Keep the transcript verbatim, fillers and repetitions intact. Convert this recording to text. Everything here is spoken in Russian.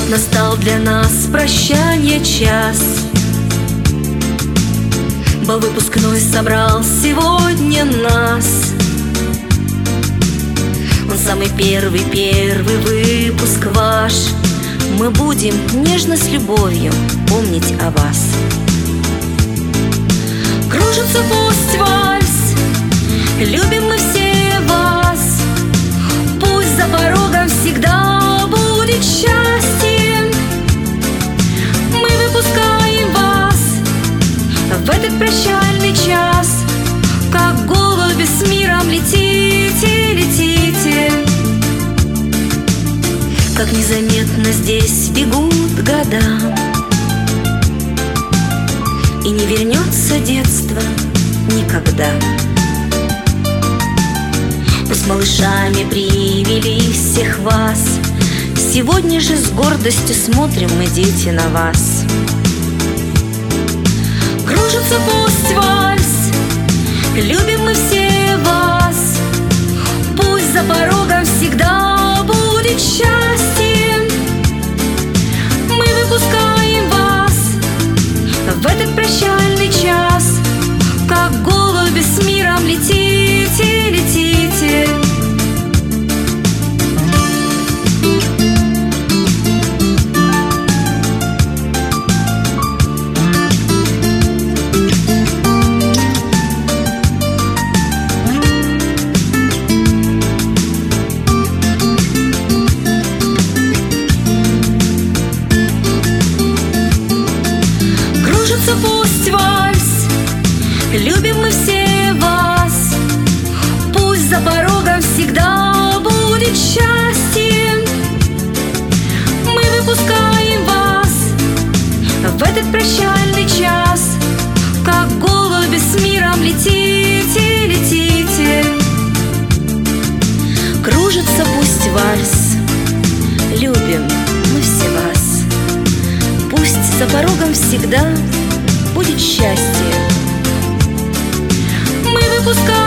Настал для нас прощанье час. Бал выпускной собрал сегодня нас. Он самый первый, первый выпуск ваш. Мы будем нежно с любовью помнить о вас. Кружится пусть вальс, любим мы все вас. Пусть за порогом всегда будет счастье. Мы выпускаем вас в этот прощальный час. Как голуби с миром летите, летите. Как незаметно здесь бегут года, и не вернется детство никогда. Мы с малышами привели всех вас. Сегодня же с гордостью смотрим мы, дети, на вас. Кружится пусть вальс, любим мы все вас. Пусть за порогом всегда будет счастье. Мы выпускаем вас в этот прощальный час. Как голуби с миром летите, летите. Пусть вальс, любим мы все вас. Пусть за порогом всегда будет счастье. Мы выпускаем вас в этот прощальный час. Как голуби с миром летите, летите. Кружится пусть вальс, любим мы все вас. Пусть за порогом всегда будет счастье. Мы выпускаем